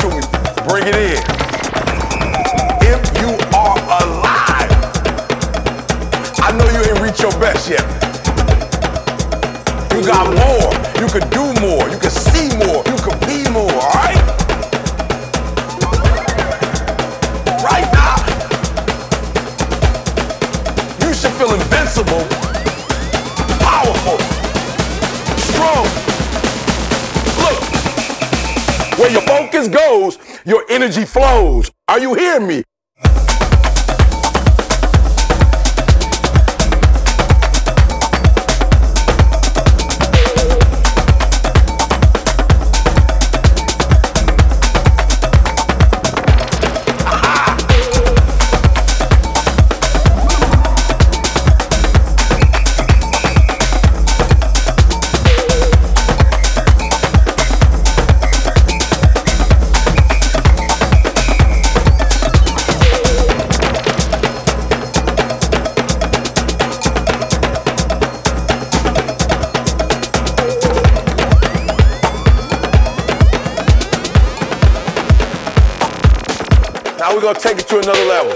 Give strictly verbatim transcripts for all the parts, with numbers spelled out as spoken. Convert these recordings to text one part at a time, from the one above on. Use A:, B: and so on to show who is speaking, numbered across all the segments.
A: to me. Bring it in. If you are alive, I know you ain't reached your best yet. You got more. You could do more. You could see more. You could be more, all right? Right now, you should feel invincible, powerful, strong. Look, where your focus goes, your energy flows. Are you hearing me? Now we're gonna take it to another level.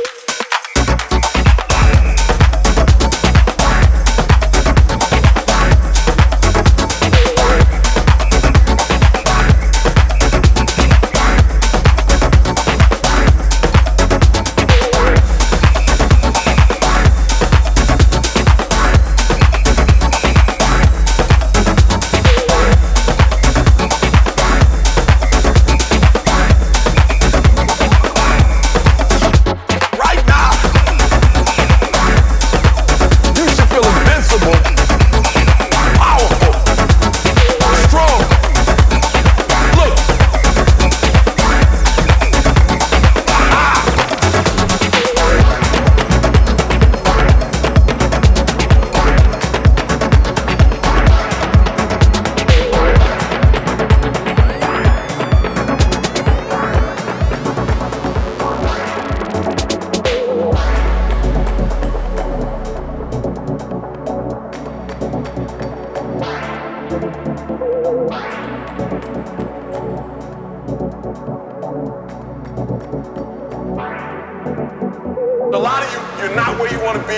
A: A lot of you, you're not where you want to be.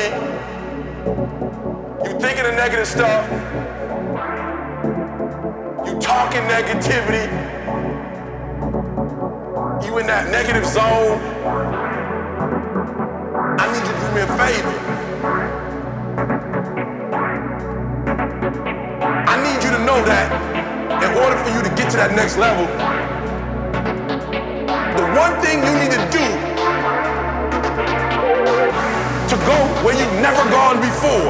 A: You thinking of negative stuff. You talking negativity. You in that negative zone. I need you to do me a favor. I need you to know that in order for you to get to that next level, the one thing you need to do to go where you've never gone before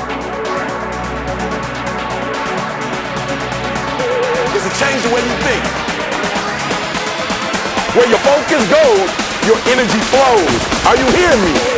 A: is to change the way you think. Where your focus goes, your energy flows. Are you hearing me?